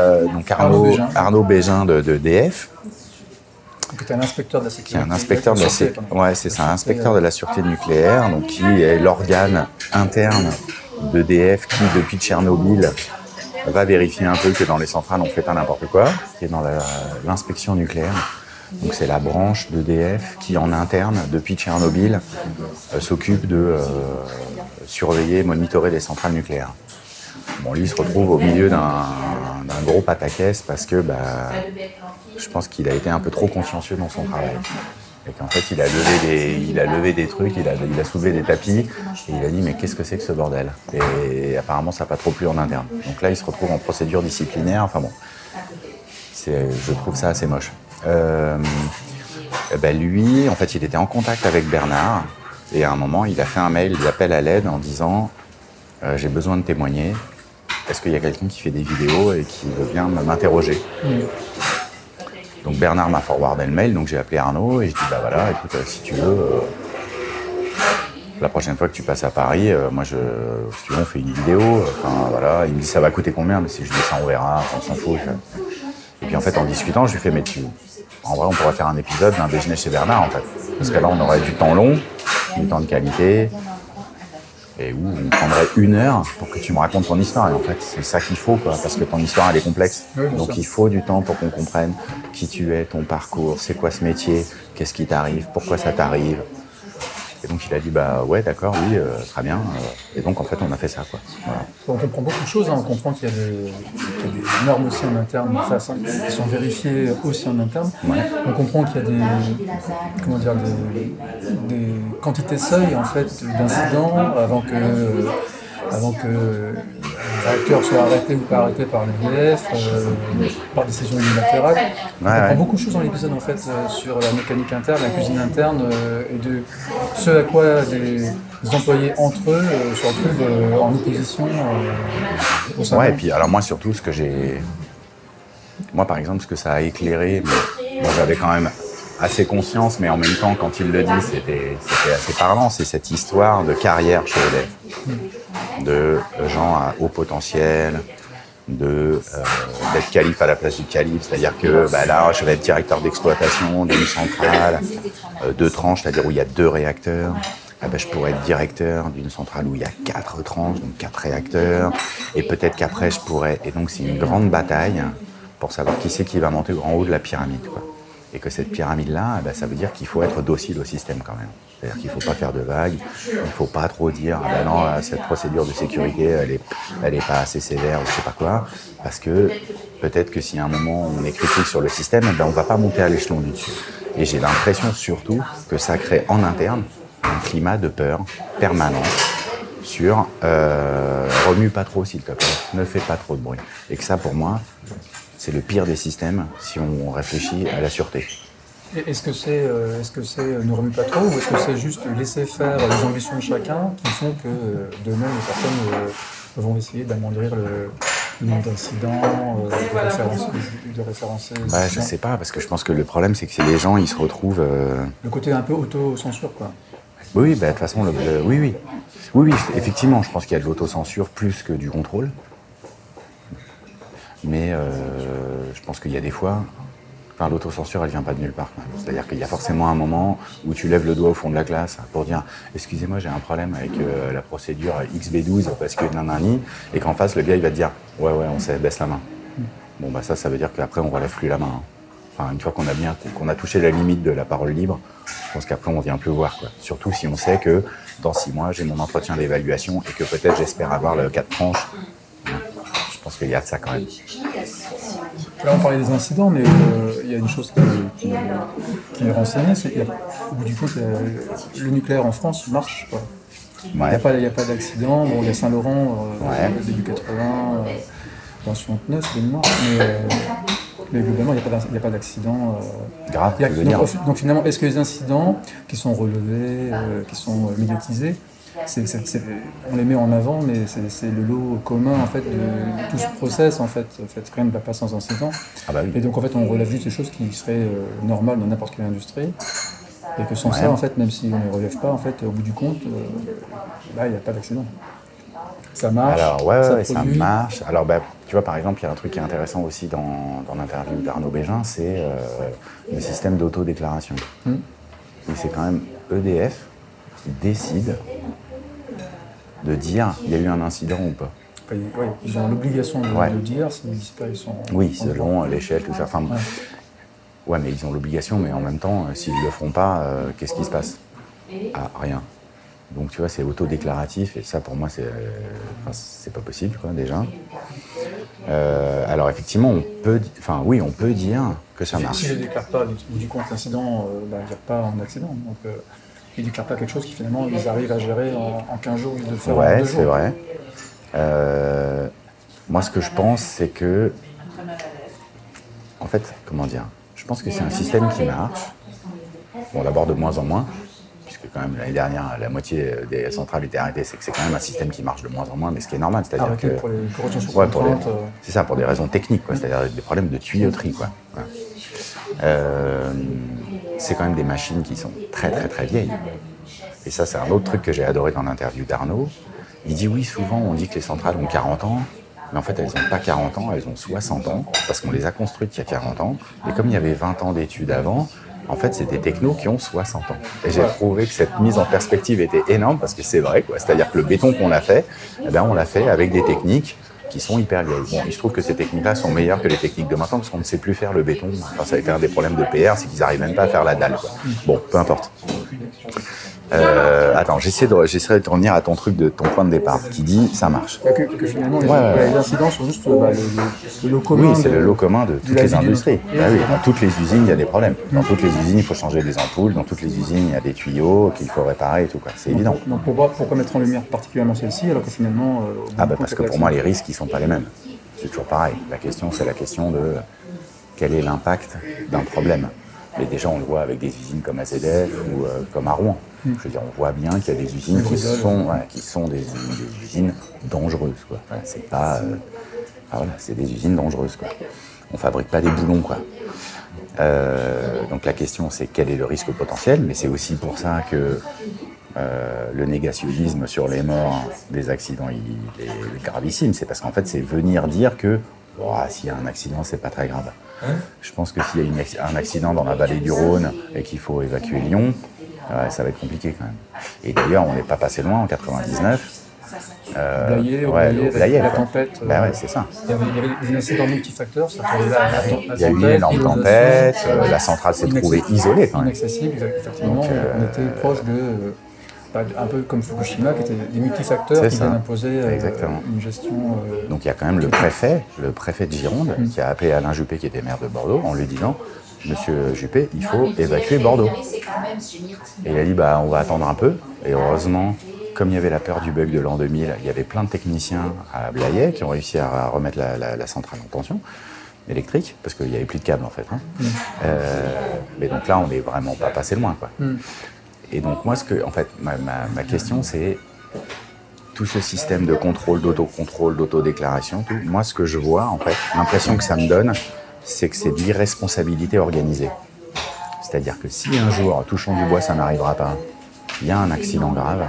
Bégin de EDF. C'est un inspecteur de la sécurité. C'est un inspecteur de la sécurité. Ouais, c'est ça, un inspecteur de la sûreté nucléaire, donc qui est l'organe interne d'EDF qui, depuis Tchernobyl, va vérifier un peu que dans les centrales on fait pas n'importe quoi, qui est dans l'inspection nucléaire. Donc c'est la branche d'EDF qui, en interne, depuis Tchernobyl, s'occupe de surveiller, monitorer les centrales nucléaires. Bon, lui, il se retrouve au milieu d'un gros pataquès parce que je pense qu'il a été un peu trop consciencieux dans son travail. Et qu'en fait, il a levé des trucs, il a soulevé des tapis, et il a dit « mais qu'est-ce que c'est que ce bordel ?» Et apparemment, ça n'a pas trop plu en interne. Donc là, il se retrouve en procédure disciplinaire. Enfin bon, je trouve ça assez moche. Lui, en fait, il était en contact avec Bernard, et à un moment, il a fait un mail d'appel à l'aide en disant « j'ai besoin de témoigner. Est-ce qu'il y a quelqu'un qui fait des vidéos et qui veut bien m'interroger ?» Donc Bernard m'a forwardé le mail, donc j'ai appelé Arnaud et je dis voilà, écoute, si tu veux, la prochaine fois que tu passes à Paris, si tu veux, on fait une vidéo. Voilà, il me dit ça va coûter combien, mais si je dis ça on verra, on s'en fout. Et puis en fait en discutant, je lui fais en vrai on pourrait faire un épisode d'un déjeuner chez Bernard en fait, parce que là on aurait du temps long, du temps de qualité. Et où on prendrait 1 heure pour que tu me racontes ton histoire. Et en fait, c'est ça qu'il faut, quoi, parce que ton histoire, elle est complexe. Oui, donc il faut du temps pour qu'on comprenne qui tu es, ton parcours, c'est quoi ce métier, qu'est-ce qui t'arrive, pourquoi ça t'arrive. Et donc il a dit ouais, d'accord, oui, très bien. Et donc en fait, on a fait ça, quoi. Voilà. On comprend beaucoup de choses, hein. On comprend qu'il y a des normes aussi en interne, qui sont vérifiées aussi en interne. Ouais. On comprend qu'il y a des quantités seuil en fait d'incidents avant que réacteurs soient arrêtés ou pas arrêtés par l'EDF, par décision unilatérale. On apprend beaucoup de choses dans l'épisode en fait sur la mécanique interne, la cuisine interne et de ce à quoi les employés entre eux se retrouvent en opposition au sein. Ouais, et puis alors moi surtout ce que j'ai... Moi par exemple ce que ça a éclairé, bon, j'avais quand même assez conscience, mais en même temps quand il le dit c'était assez parlant, c'est cette histoire de carrière chez EDF, de gens à haut potentiel, d'être calife à la place du calife, c'est-à-dire que là je vais être directeur d'exploitation d'une centrale, 2 tranches, c'est-à-dire où il y a 2 réacteurs. Je pourrais être directeur d'une centrale où il y a 4 tranches, donc 4 réacteurs, et peut-être qu'après je pourrais... Et donc c'est une grande bataille pour savoir qui c'est qui va monter en haut de la pyramide, quoi. Et que cette pyramide-là, ça veut dire qu'il faut être docile au système quand même. C'est-à-dire qu'il ne faut pas faire de vagues, il ne faut pas trop dire « non, cette procédure de sécurité, elle est pas assez sévère » ou je ne sais pas quoi, parce que peut-être que si à un moment on est critique sur le système, on ne va pas monter à l'échelon du dessus. Et j'ai l'impression surtout que ça crée en interne un climat de peur permanent sur remue pas trop s'il te plaît, ne fais pas trop de bruit. Et que ça pour moi, c'est le pire des systèmes si on réfléchit à la sûreté. Est-ce que c'est ne remue pas trop ou est-ce que c'est juste laisser faire les ambitions de chacun qui font que demain les personnes vont essayer d'amoindrir le nombre d'incidents, de référencer je sais pas, parce que je pense que le problème c'est que les gens ils se retrouvent... Le côté un peu auto-censure quoi. Oui, de toute façon, oui, effectivement, je pense qu'il y a de l'autocensure plus que du contrôle. Mais je pense qu'il y a des fois, l'autocensure, elle vient pas de nulle part. C'est-à-dire qu'il y a forcément un moment où tu lèves le doigt au fond de la classe pour dire « Excusez-moi, j'ai un problème avec la procédure XB12 parce que nanani » et qu'en face, le gars, il va te dire « Ouais, on sait, baisse la main. » Bon, ça veut dire qu'après, on relève plus la main. Enfin, une fois qu'on a touché la limite de la parole libre, je pense qu'après, on vient plus voir, quoi. Surtout si on sait que dans 6 mois, j'ai mon entretien d'évaluation et que peut-être j'espère avoir le 4 tranches. Je pense qu'il y a de ça quand même. Là, on parlait des incidents, mais il y a une chose qui est renseignée, c'est qu'au bout du compte, le nucléaire en France marche, quoi. Il n'y a pas d'accident. Bon, il y a Saint-Laurent, début 80, dans 69, c'est une mort, mais globalement, il n'y a pas d'accident. Grave, donc finalement, est-ce que les incidents qui sont relevés, qui sont médiatisés, on les met en avant, mais c'est le lot commun en fait de tout ce process en fait quand même ne va pas sans incident. Oui. Et donc en fait, on relève juste des choses qui seraient normales dans n'importe quelle industrie. Et que sans ça, en fait, même si on ne les relève pas, en fait, au bout du compte, il n'y a pas d'accident. Ça marche. Alors, ça marche. Alors, tu vois, par exemple, il y a un truc qui est intéressant aussi dans l'interview d'Arnaud Bégin, c'est le système d'autodéclaration. Et c'est quand même EDF qui décide de dire il y a eu un incident ou pas. Oui, ils ont l'obligation de le dire, s'ils ne disent pas, ils sont... Oui, selon l'échelle, tout ça. Enfin, mais ils ont l'obligation, mais en même temps, s'ils ne le font pas, qu'est-ce qui se passe ? Rien. Donc tu vois, c'est autodéclaratif et ça pour moi c'est pas possible quoi déjà. Alors effectivement on peut dire que ça marche. S'ils ne déclarent pas du compte l'incident, il n'y a pas un accident. Donc ils ne déclarent pas quelque chose qui finalement ils arrivent à gérer en 15 jours, ils le font en 2 jours. C'est vrai. Moi ce que je pense c'est que en fait, comment dire, je pense que c'est un système qui marche. Bon d'abord de moins en moins. Puisque quand même l'année dernière, la moitié des centrales étaient arrêtées, c'est que c'est quand même un système qui marche de moins en moins, mais ce qui est normal, c'est-à-dire que... pour les corrections sur contrainte. C'est ça, pour des raisons techniques, quoi, c'est-à-dire des problèmes de tuyauterie, quoi. C'est quand même des machines qui sont très très très vieilles. Et ça, c'est un autre truc que j'ai adoré dans l'interview d'Arnaud. Il dit oui, souvent on dit que les centrales ont 40 ans, mais en fait elles n'ont pas 40 ans, elles ont 60 ans, parce qu'on les a construites il y a 40 ans, et comme il y avait 20 ans d'études avant, en fait, c'est des technos qui ont 60 ans. Et j'ai trouvé que cette mise en perspective était énorme parce que c'est vrai, quoi. C'est-à-dire que le béton qu'on a fait, on l'a fait avec des techniques qui sont hyper vieilles. Bon, il se trouve que ces techniques-là sont meilleures que les techniques de maintenant parce qu'on ne sait plus faire le béton. Enfin, ça a été un des problèmes de PR, c'est qu'ils n'arrivent même pas à faire la dalle, quoi. Bon, peu importe. Attends, j'essaierai de revenir à ton truc de ton point de départ qui dit ça marche. Que finalement les incidents sont juste le lot commun. Oui, c'est le lot commun de toutes les industries. Oui, dans toutes les usines, il y a des problèmes. Dans toutes les usines, il faut changer des ampoules. Dans toutes les usines, il y a des tuyaux qu'il faut réparer et tout, quoi. C'est évident. Donc pourquoi mettre en lumière particulièrement celle-ci alors que finalement... parce que pour moi, les risques, ils ne sont pas les mêmes. C'est toujours pareil. La question, c'est la question de quel est l'impact d'un problème. Mais déjà, on le voit avec des usines comme AZF ou comme à Rouen. Je veux dire, on voit bien qu'il y a des usines qui sont des usines dangereuses, quoi. C'est pas... c'est des usines dangereuses, quoi. On ne fabrique pas des boulons, quoi. Donc la question, c'est quel est le risque potentiel, mais c'est aussi pour ça que le négationnisme sur les morts des accidents, il est gravissime. C'est parce qu'en fait, c'est venir dire que s'il y a un accident, c'est pas très grave. Je pense que s'il y a un accident dans la vallée du Rhône et qu'il faut évacuer Lyon, ça va être compliqué quand même. Et d'ailleurs, on n'est pas passé loin en 99. Blayais, la tempête. C'est ça. Il y avait des incidents multifacteurs. Il y a eu une énorme tempête, la centrale s'est trouvée isolée quand même. Inaccessible, effectivement. On était proche de... un peu comme Fukushima, qui étaient des multifacteurs qui viennent imposer une gestion... Donc il y a quand même le préfet de Gironde, qui a appelé Alain Juppé, qui était maire de Bordeaux, en lui disant « Monsieur Juppé, il faut évacuer Bordeaux ». Et il a dit « on va attendre un peu ». Et heureusement, comme il y avait la peur du bug de l'an 2000, il y avait plein de techniciens à Blayais qui ont réussi à remettre la centrale en tension électrique, parce qu'il n'y avait plus de câbles en fait. Mais donc là, on n'est vraiment pas passé loin, quoi. Et donc moi, ma question, c'est tout ce système de contrôle, d'autocontrôle, d'autodéclaration, tout. Moi, ce que je vois, en fait, l'impression que ça me donne, c'est que c'est de l'irresponsabilité organisée. C'est-à-dire que si un jour, touchons du bois, ça n'arrivera pas, il y a un accident grave,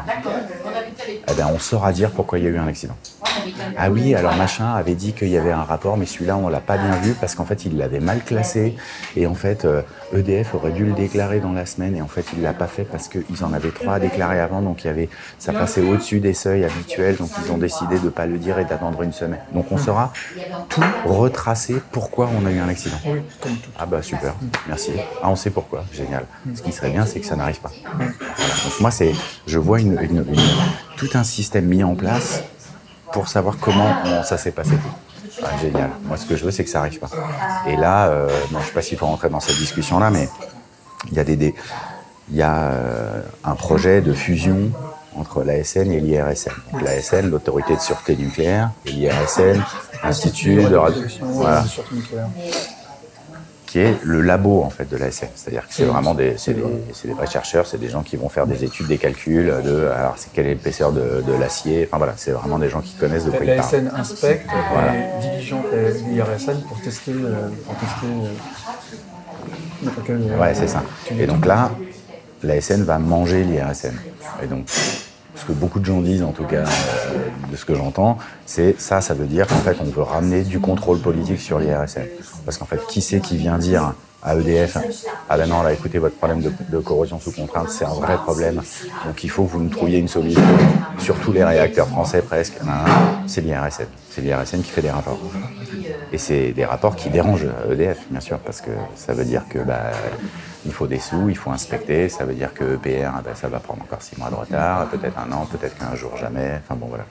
on saura dire pourquoi il y a eu un accident. Ah oui, alors machin avait dit qu'il y avait un rapport, mais celui-là, on ne l'a pas bien vu parce qu'en fait, il l'avait mal classé. Et en fait, EDF aurait dû le déclarer dans la semaine. Et en fait, il ne l'a pas fait parce qu'ils en avaient 3 à déclarer avant. Donc, ça passait au-dessus des seuils habituels. Donc, ils ont décidé de ne pas le dire et d'attendre une semaine. Donc, on saura tout retracer pourquoi on a eu un accident. Oui, comme tout. Ah bah super, merci. On sait pourquoi, génial. Ce qui serait bien, c'est que ça n'arrive pas. Voilà. Donc, moi, je vois tout un système mis en place pour savoir comment ça s'est passé. Génial. Moi, ce que je veux, c'est que ça n'arrive pas. Et là, je ne sais pas s'il faut rentrer dans cette discussion-là, mais il y a un projet de fusion entre l'ASN et l'IRSN. L'ASN, l'autorité de sûreté nucléaire, et l'IRSN, l'Institut de sûreté nucléaire. Qui est le labo en fait de l'ASN. C'est-à-dire que c'est vraiment des vrais chercheurs, c'est des gens qui vont faire des études, des calculs quelle est l'épaisseur de l'acier. Enfin voilà, c'est vraiment des gens qui connaissent de quoi ils parlent. L'ASN inspecte et diligente l'IRSN pour tester. C'est ça. Et donc là, l'ASN va manger l'IRSN. Et donc, ce que beaucoup de gens disent, en tout cas, de ce que j'entends, c'est ça veut dire qu'en fait, on veut ramener du contrôle politique sur l'IRSN. Parce qu'en fait, qui c'est qui vient dire à EDF, ah ben non, là, écoutez, votre problème de corrosion sous contrainte, c'est un vrai problème, donc il faut que vous nous trouviez une solution sur tous les réacteurs français presque. C'est l'IRSN. C'est l'IRSN qui fait des rapports. Et c'est des rapports qui dérangent EDF, bien sûr, parce que ça veut dire que il faut des sous, il faut inspecter, ça veut dire que EPR, ça va prendre encore 6 mois de retard, peut-être 1 an, peut-être qu'un jour jamais, enfin bon, voilà.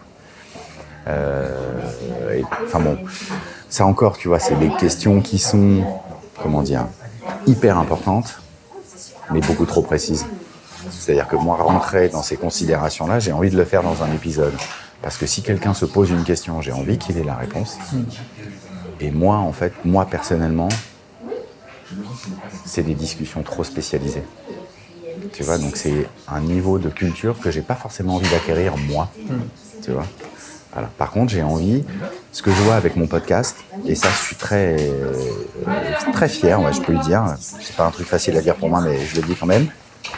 Ça encore, tu vois, c'est des questions qui sont, hyper importantes, mais beaucoup trop précises. C'est-à-dire que moi, rentrer dans ces considérations-là, j'ai envie de le faire dans un épisode. Parce que si quelqu'un se pose une question, j'ai envie qu'il ait la réponse. Et moi, personnellement, c'est des discussions trop spécialisées. Tu vois, donc c'est un niveau de culture que j'ai pas forcément envie d'acquérir moi. Tu vois. Voilà. Par contre, j'ai envie, ce que je vois avec mon podcast, et ça, je suis très, très fier, je peux le dire. C'est pas un truc facile à dire pour moi, mais je le dis quand même.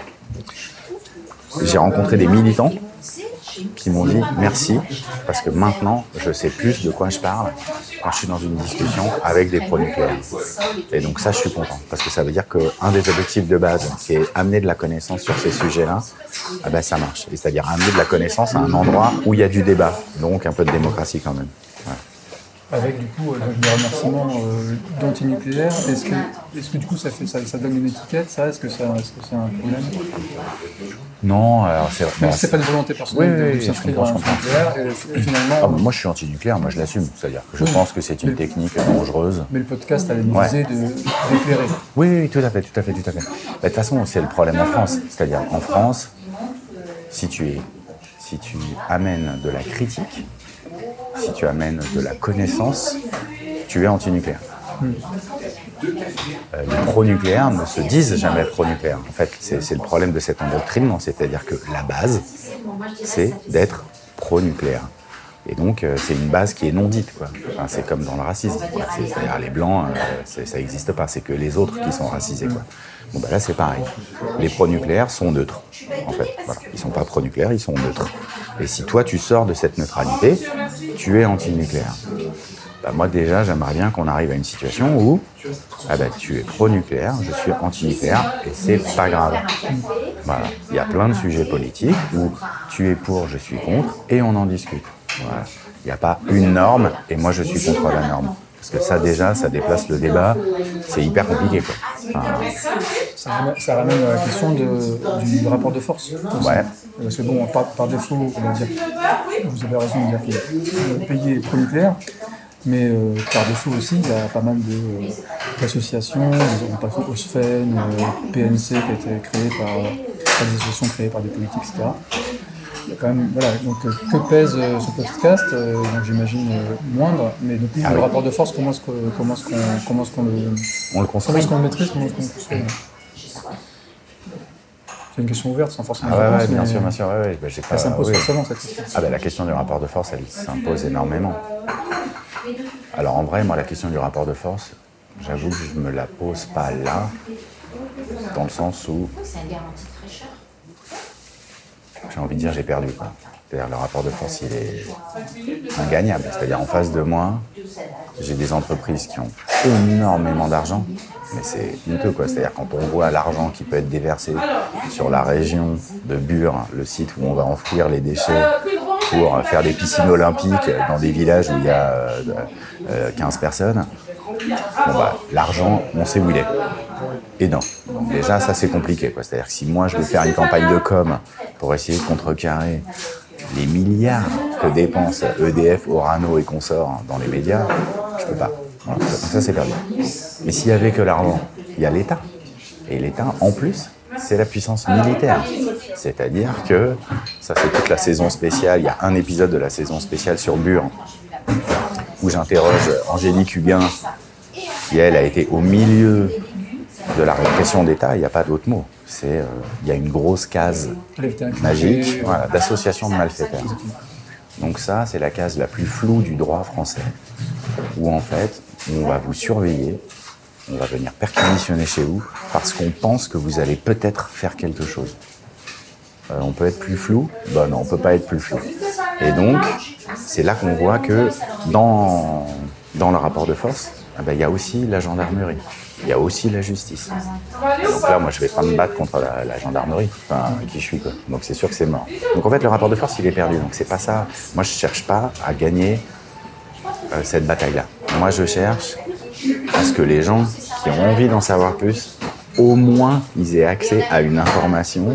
J'ai rencontré des militants qui m'ont dit merci, parce que maintenant, je sais plus de quoi je parle quand je suis dans une discussion avec des pro-nucléaires. Et donc ça, je suis content, parce que ça veut dire qu'un des objectifs de base, qui est amener de la connaissance sur ces sujets-là, ça marche. Et c'est-à-dire amener de la connaissance à un endroit où il y a du débat, donc un peu de démocratie quand même. Voilà. avec du coup des remerciements d'antinucléaire. Est-ce que du coup ça donne une étiquette, ça? Est-ce que c'est un problème? Non, alors c'est... Donc c'est pas une volonté personnelle de s'inscrire dans l'antinucléaire, et finalement... moi je suis anti-nucléaire, moi je l'assume. C'est-à-dire que je pense que c'est une technique dangereuse. Mais le podcast a une visée d'éclairer. Oui, tout à fait. De toute façon, c'est le problème en France. C'est-à-dire en France, si tu amènes de la critique, si tu amènes de la connaissance, tu es anti-nucléaire. Les pro-nucléaires ne se disent jamais pro-nucléaires. En fait, c'est le problème de cet endoctrinement, c'est-à-dire que la base, c'est d'être pro-nucléaire. Et donc, c'est une base qui est non dite, quoi. Enfin, c'est comme dans le racisme. C'est-à-dire les blancs, ça n'existe pas, c'est que les autres qui sont racisés, quoi. Bon, là, c'est pareil. Les pro-nucléaires sont neutres, en fait. Voilà. Ils ne sont pas pro-nucléaires, ils sont neutres. Et si toi, tu sors de cette neutralité, tu es anti-nucléaire. Moi, déjà, j'aimerais bien qu'on arrive à une situation où tu es pro-nucléaire, je suis anti-nucléaire, et c'est pas grave. Voilà. Il y a plein de sujets politiques où tu es pour, je suis contre, et on en discute. Voilà. Il n'y a pas une norme, et moi, je suis contre la norme. Parce que ça, déjà, ça déplace le débat. C'est hyper compliqué, quoi. Ça ramène à la question du rapport de force. Ouais. Parce que bon, par défaut, on va dire, vous avez raison de dire que le pays est pro-nucléaire, mais par défaut aussi, il y a pas mal d'associations, on passe au OSFEN, PNC qui a été créé par des associations créées par des politiques, etc. Il y a quand même, voilà, donc que pèse ce podcast, donc j'imagine moindre, mais depuis le rapport de force, comment est-ce qu'on le construit, comment est-ce qu'on le maîtrise, comment est-ce qu'on le construit? C'est une question ouverte, sans forcément réponse. Bien sûr. Ouais. Ça s'impose forcément, cette question. La question du rapport de force, elle s'impose énormément. Alors en vrai, moi, la question du rapport de force, j'avoue que je ne me la pose pas là, dans le sens où j'ai envie de dire j'ai perdu, quoi. C'est-à-dire le rapport de force, il est ingagnable. C'est-à-dire en face de moi, j'ai des entreprises qui ont énormément d'argent, mais c'est honteux, quoi. C'est-à-dire quand on voit l'argent qui peut être déversé sur la région de Bure, le site où on va enfouir les déchets pour faire des piscines olympiques dans des villages où il y a 15 personnes, l'argent, on sait où il est. Et non. Donc déjà, ça c'est compliqué, quoi. C'est-à-dire que si moi je veux faire une campagne de com pour essayer de contrecarrer les milliards que dépensent EDF, Orano et consorts dans les médias, je peux pas. Voilà. Donc ça c'est perdu. Mais s'il y avait que l'argent, il y a l'État. Et l'État, en plus, c'est la puissance militaire. C'est-à-dire que, ça c'est toute la saison spéciale, il y a un épisode de la saison spéciale sur Bure où j'interroge Angélique Huguin, qui elle a été au milieu de la répression d'État, il n'y a pas d'autre mot. Il y a une grosse case magique d'association de malfaiteurs. Donc ça, c'est la case la plus floue du droit français, où en fait, on va vous surveiller, on va venir perquisitionner chez vous, parce qu'on pense que vous allez peut-être faire quelque chose. On peut être plus flou? Non, on ne peut pas être plus flou. Et donc, c'est là qu'on voit que dans le rapport de force, il y a aussi la gendarmerie, il y a aussi la justice. Donc là, moi, je ne vais pas me battre contre la gendarmerie, qui je suis, quoi. Donc c'est sûr que c'est mort. Donc en fait, le rapport de force, il est perdu. Donc c'est pas ça. Moi, je ne cherche pas à gagner cette bataille-là. Moi, je cherche à ce que les gens qui ont envie d'en savoir plus, au moins, ils aient accès à une information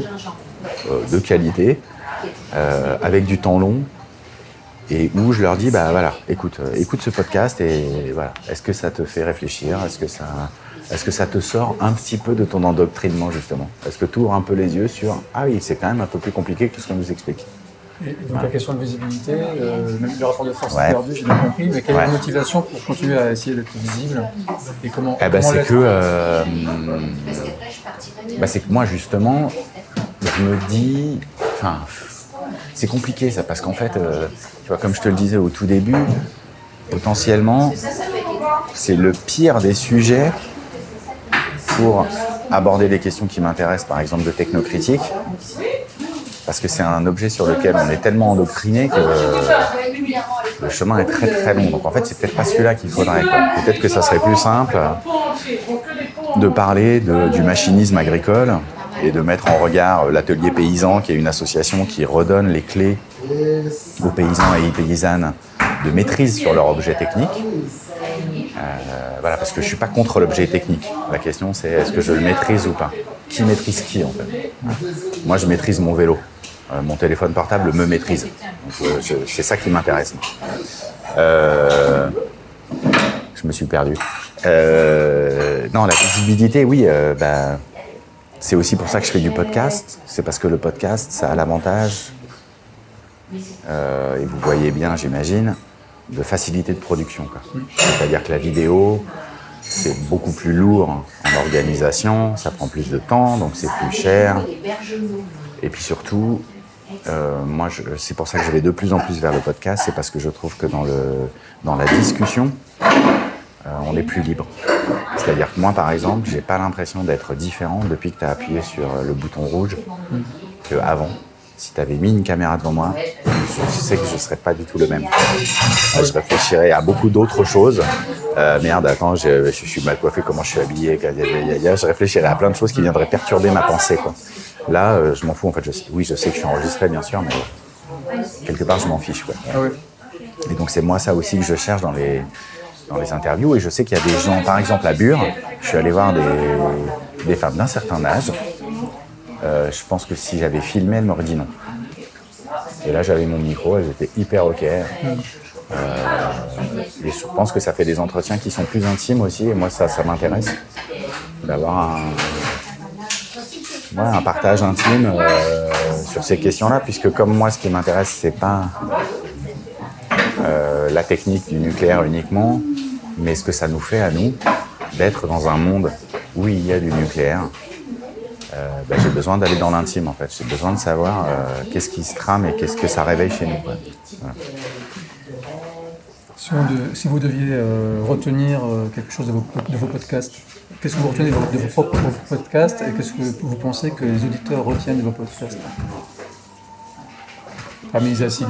de qualité, avec du temps long, et où je leur dis, écoute ce podcast et voilà. Est-ce que ça te fait réfléchir? Est-ce que ça te sort un petit peu de ton endoctrinement, justement? Est-ce que tu ouvres un peu les yeux sur, oui, c'est quand même un peu plus compliqué que ce qu'on nous explique? Et donc la question de visibilité, même le rapport de force perdu, j'ai bien compris, mais quelle est la motivation pour continuer à essayer d'être visible? Et comment c'est que moi, justement, je me dis, c'est compliqué ça, parce qu'en fait, tu vois, comme je te le disais au tout début, potentiellement, c'est le pire des sujets pour aborder des questions qui m'intéressent, par exemple de technocritique, parce que c'est un objet sur lequel on est tellement endoctriné que le chemin est très très long. Donc en fait, c'est peut-être pas celui-là qu'il faudrait, quoi. Peut-être que ça serait plus simple de parler du machinisme agricole et de mettre en regard l'Atelier Paysan, qui est une association qui redonne les clés aux paysans et aux paysannes de maîtrise sur leur objet technique. Voilà, parce que je ne suis pas contre l'objet technique. La question, c'est est-ce que je le maîtrise ou pas? Qui maîtrise qui, en fait? Moi, je maîtrise mon vélo. Mon téléphone portable me maîtrise. Donc, c'est ça qui m'intéresse. Je me suis perdu. Non, la visibilité, oui. C'est aussi pour ça que je fais du podcast. C'est parce que le podcast, ça a l'avantage, et vous voyez bien, j'imagine, de facilité de production, quoi. C'est-à-dire que la vidéo, c'est beaucoup plus lourd en organisation, ça prend plus de temps, donc c'est plus cher. Et puis surtout, moi, c'est pour ça que je vais de plus en plus vers le podcast, c'est parce que je trouve que dans la discussion, on est plus libre. C'est-à-dire que moi, par exemple, j'ai pas l'impression d'être différent depuis que tu as appuyé sur le bouton rouge qu'avant. Si tu avais mis une caméra devant moi, je sais que je ne serais pas du tout le même. Je réfléchirais à beaucoup d'autres choses. Merde, attends, je suis mal coiffé, comment je suis habillé, je réfléchirais à plein de choses qui viendraient perturber ma pensée, quoi. Là, je m'en fous, en fait. Je sais que je suis enregistré, bien sûr, mais quelque part, je m'en fiche, quoi. Ah ouais. Et donc, c'est moi ça aussi que je cherche dans les interviews. Et je sais qu'il y a des gens, par exemple à Bure, je suis allé voir des femmes d'un certain âge. Je pense que si j'avais filmé, elles m'auraient dit non. Et là, j'avais mon micro, elles étaient hyper OK. Et je pense que ça fait des entretiens qui sont plus intimes aussi. Et moi, ça m'intéresse d'avoir un partage intime sur ces questions-là. Puisque comme moi, ce qui m'intéresse, c'est pas la technique du nucléaire uniquement, mais ce que ça nous fait à nous d'être dans un monde où il y a du nucléaire. J'ai besoin d'aller dans l'intime, en fait. J'ai besoin de savoir qu'est-ce qui se trame et qu'est-ce que ça réveille chez nous. Voilà. Si vous deviez retenir quelque chose de vos podcasts, qu'est-ce que vous retenez de vos propres podcasts et qu'est-ce que vous pensez que les auditeurs retiennent de vos podcasts? Parmi les assidus,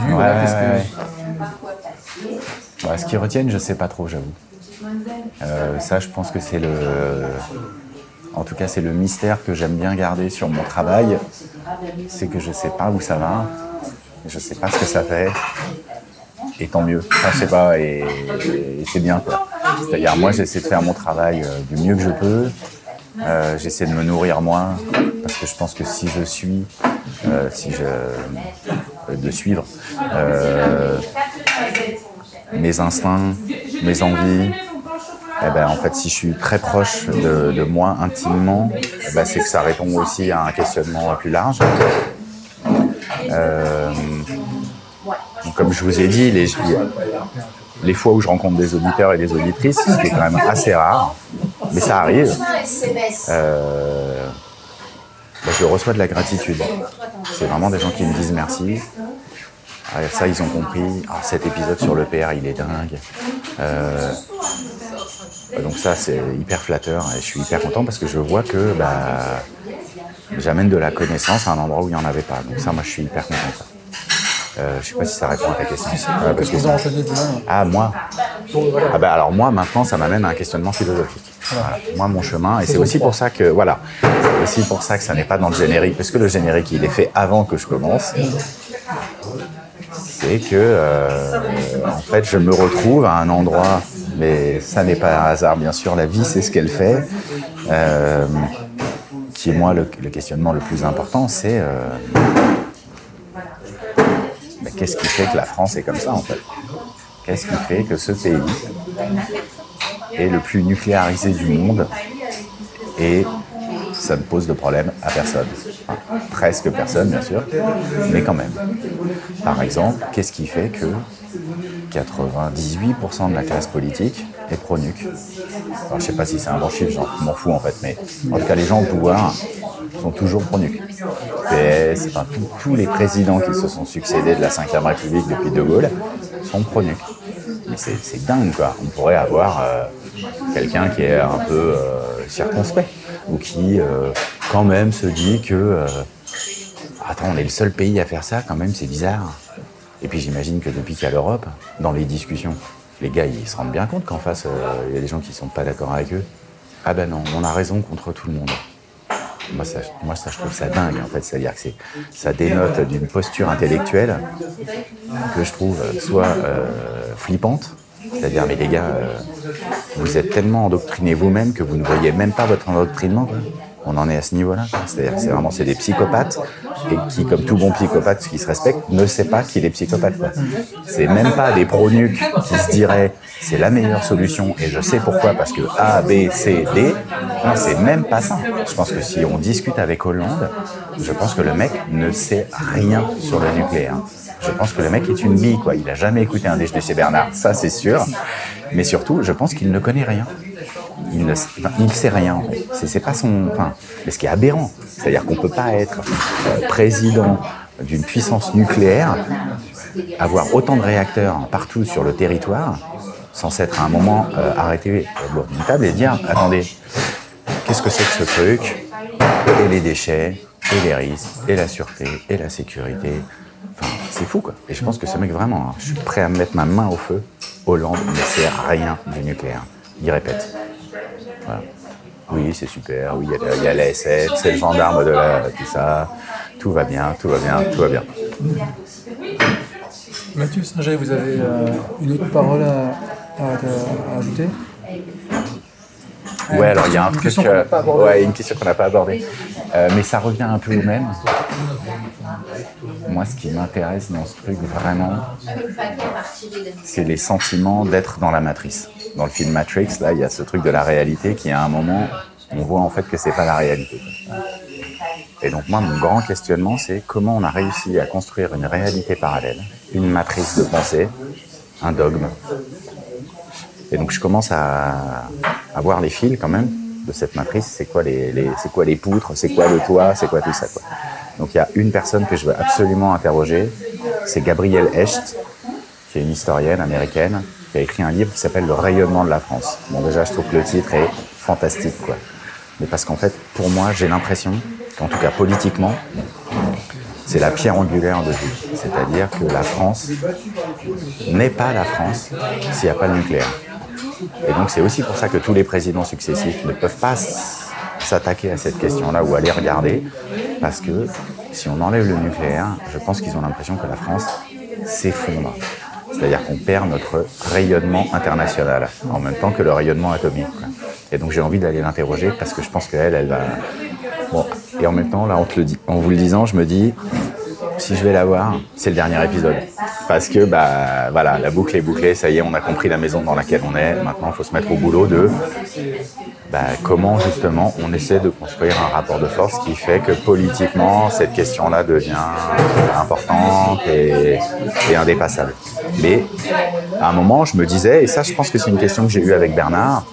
ce qu'ils retiennent, je ne sais pas trop, j'avoue. Ça, je pense que c'est En tout cas, c'est le mystère que j'aime bien garder sur mon travail. C'est que je ne sais pas où ça va, je ne sais pas ce que ça fait, et tant mieux. Enfin, je sais pas, et c'est bien, quoi. C'est-à-dire, moi, j'essaie de faire mon travail du mieux que je peux. J'essaie de me nourrir moi, parce que je pense que si je suis, de suivre mes instincts, mes envies. En fait, si je suis très proche de moi intimement, c'est que ça répond aussi à un questionnement plus large. Comme je vous ai dit, les fois où je rencontre des auditeurs et des auditrices, ce qui est quand même assez rare, mais ça arrive, je reçois de la gratitude. C'est vraiment des gens qui me disent merci. Ça, ils ont compris. Cet épisode sur le PR, il est dingue. Donc ça, c'est hyper flatteur et je suis hyper content parce que je vois que j'amène de la connaissance à un endroit où il n'y en avait pas. Donc ça, moi, je suis hyper content. Je ne sais pas si ça répond à ta question. Qu'est-ce que vous en retenez de là? Moi alors moi, maintenant, ça m'amène à un questionnement philosophique. Voilà. Moi, mon chemin, et c'est aussi pour ça que, ça n'est pas dans le générique, parce que le générique, il est fait avant que je commence. C'est que, en fait, je me retrouve à un endroit, mais ça n'est pas un hasard, bien sûr, la vie, c'est ce qu'elle fait, qui est, moi, le questionnement le plus important, c'est qu'est-ce qui fait que la France est comme ça, en fait? Qu'est-ce qui fait que ce pays est le plus nucléarisé du monde et ça ne pose de problème à personne? Enfin, presque personne, bien sûr, mais quand même. Par exemple, qu'est-ce qui fait que 98% de la classe politique est pro-nuc? Alors, je ne sais pas si c'est un bon chiffre, je m'en fous en fait, mais en tout cas, les gens au pouvoir sont toujours pro-nuc. PS, tous les présidents qui se sont succédés de la Ve République depuis De Gaulle sont pro-nuc. Mais c'est dingue, quoi. On pourrait avoir quelqu'un qui est un peu circonspect ou qui, quand même, se dit que attends, on est le seul pays à faire ça, quand même, c'est bizarre. Et puis j'imagine que depuis qu'il y a l'Europe, dans les discussions, les gars, ils se rendent bien compte qu'en face, il y a des gens qui ne sont pas d'accord avec eux. Ah ben non, on a raison contre tout le monde. moi, je trouve ça dingue, en fait. C'est-à-dire que ça dénote d'une posture intellectuelle que je trouve soit flippante, c'est-à-dire, mais les gars, vous êtes tellement endoctrinés vous-même que vous ne voyez même pas votre endoctrinement, quoi. On en est à ce niveau-là, quoi. C'est-à-dire que c'est des psychopathes et qui, comme tout bon psychopathe qui se respecte, ne sait pas qu'il est psychopathe, quoi. C'est même pas des pro-nuques qui se diraient c'est la meilleure solution et je sais pourquoi parce que A, B, C, D. Non, c'est même pas ça. Je pense que si on discute avec Hollande, je pense que le mec ne sait rien sur le nucléaire. Je pense que le mec est une bille, quoi. Il a jamais écouté un déjeuner chez Bernard, ça c'est sûr. Mais surtout, je pense qu'il ne connaît rien. Il ne sait rien, en fait. C'est pas son... mais ce qui est aberrant, c'est-à-dire qu'on ne peut pas être président d'une puissance nucléaire, avoir autant de réacteurs partout sur le territoire, sans s'être à un moment arrêté au bord d'une table et dire « Attendez, qu'est-ce que c'est que ce truc ? Et les déchets, et les risques, et la sûreté, et la sécurité. » Enfin, c'est fou, quoi. Et je pense que ce mec, vraiment, je suis prêt à mettre ma main au feu. Hollande ne sait rien du nucléaire. Il répète. Voilà. Oui, c'est super, oui, il y a la S7, c'est le gendarme de tout ça, tout va bien, tout va bien, tout va bien. Mathieu Singer, vous avez une autre parole à ajouter ? Ouais, alors il y a une question qu'on n'a pas abordée. Mais ça revient un peu au même. Moi, ce qui m'intéresse dans ce truc, vraiment, c'est les sentiments d'être dans la matrice. Dans le film Matrix, là, il y a ce truc de la réalité qui, à un moment, on voit en fait que c'est pas la réalité. Et donc, moi, mon grand questionnement, c'est comment on a réussi à construire une réalité parallèle, une matrice de pensée, un dogme. Et donc, je commence à voir les fils, quand même, de cette matrice. C'est quoi les poutres, c'est quoi le toit, c'est quoi tout ça, quoi. Donc, il y a une personne que je veux absolument interroger, c'est Gabrielle Hecht, qui est une historienne américaine, qui a écrit un livre qui s'appelle « Le rayonnement de la France ». Bon, déjà, je trouve que le titre est fantastique, quoi. Mais parce qu'en fait, pour moi, j'ai l'impression qu'en tout cas politiquement, c'est la pierre angulaire de tout. C'est-à-dire que la France n'est pas la France s'il n'y a pas le nucléaire. Et donc, c'est aussi pour ça que tous les présidents successifs ne peuvent pas s'attaquer à cette question-là ou aller regarder, parce que si on enlève le nucléaire, je pense qu'ils ont l'impression que la France s'effondre. C'est-à-dire qu'on perd notre rayonnement international, en même temps que le rayonnement atomique, quoi. Et donc j'ai envie d'aller l'interroger, parce que je pense qu'elle va... Bon, et en même temps, là, en vous le disant, je me dis, si je vais la voir, c'est le dernier épisode. Parce que, voilà, la boucle est bouclée, ça y est, on a compris la maison dans laquelle on est. Maintenant, il faut se mettre au boulot de comment, justement, on essaie de construire un rapport de force qui fait que, politiquement, cette question-là devient importante et indépassable. Mais, à un moment, je me disais, et ça, je pense que c'est une question que j'ai eue avec Bernard,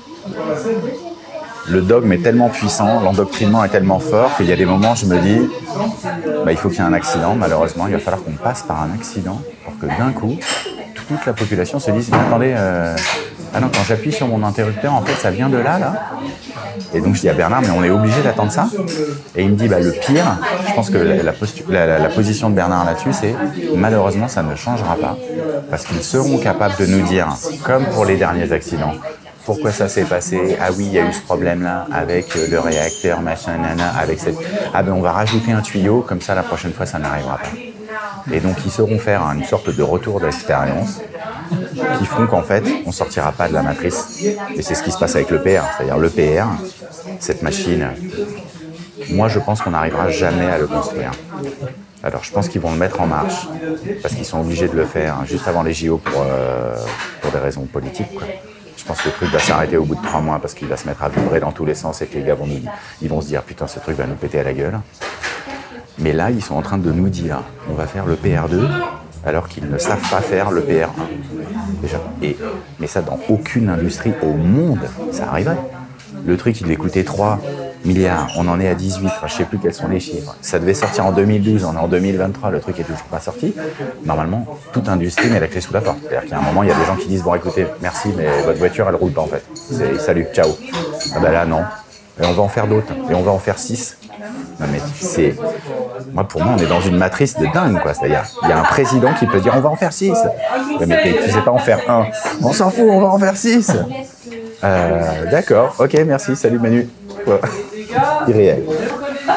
le dogme est tellement puissant, l'endoctrinement est tellement fort qu'il y a des moments où je me dis il faut qu'il y ait un accident, malheureusement, il va falloir qu'on passe par un accident pour que d'un coup, toute la population se dise « Mais attendez, non, quand j'appuie sur mon interrupteur, en fait, ça vient de là ?» Et donc je dis à Bernard « Mais on est obligé d'attendre ça ?» Et il me dit le pire, je pense que la position de Bernard là-dessus, c'est « Malheureusement, ça ne changera pas, parce qu'ils seront capables de nous dire, comme pour les derniers accidents, pourquoi ça s'est passé ? Ah oui, il y a eu ce problème-là avec le réacteur, machin, nana, avec cette... Ah on va rajouter un tuyau, comme ça la prochaine fois ça n'arrivera pas. Et donc ils sauront faire une sorte de retour d'expérience qui feront qu'en fait, on ne sortira pas de la matrice. Et c'est ce qui se passe avec l'EPR. C'est-à-dire l'EPR, cette machine, moi je pense qu'on n'arrivera jamais à le construire. Alors je pense qu'ils vont le mettre en marche, parce qu'ils sont obligés de le faire juste avant les JO pour des raisons politiques, quoi. Je pense que le truc va s'arrêter au bout de 3 mois parce qu'il va se mettre à vibrer dans tous les sens et que les gars vont se dire « Putain, ce truc va nous péter à la gueule ». Mais là, ils sont en train de nous dire « On va faire le PR2 » alors qu'ils ne savent pas faire le PR1. Déjà. Mais ça, dans aucune industrie au monde, ça arriverait. Le truc, il devait coûter 3 milliards. On en est à 18. Enfin, je ne sais plus quels sont les chiffres. Ça devait sortir en 2012. On est en 2023. Le truc est toujours pas sorti. Normalement, toute industrie met la clé sous la porte. C'est-à-dire qu'il y a un moment, il y a des gens qui disent « Bon, écoutez, merci, mais votre voiture, elle roule pas en fait. C'est salut, ciao. » Ah là, non. Et on va en faire d'autres. Et on va en faire 6. Non, mais c'est... Pour moi, on est dans une matrice de dingue, quoi. C'est-à-dire, il y a un président qui peut dire « On va en faire 6. » Mais tu sais pas en faire 1. On s'en fout, on va en faire 6. D'accord, ok, merci, salut Manu. Irréel.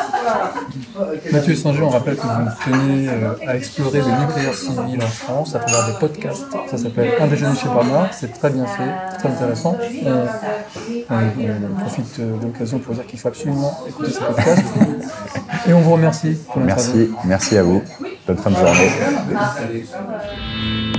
Mathieu Singer, on rappelle que vous tenez à explorer le nucléaire civil en France à travers des podcasts. Ça s'appelle Un déjeuner chez Bernard. C'est très bien fait, très intéressant. On profite de l'occasion pour dire qu'il faut absolument écouter ce podcast. Et on vous remercie pour l'interview. Merci à vous. Bonne fin de journée.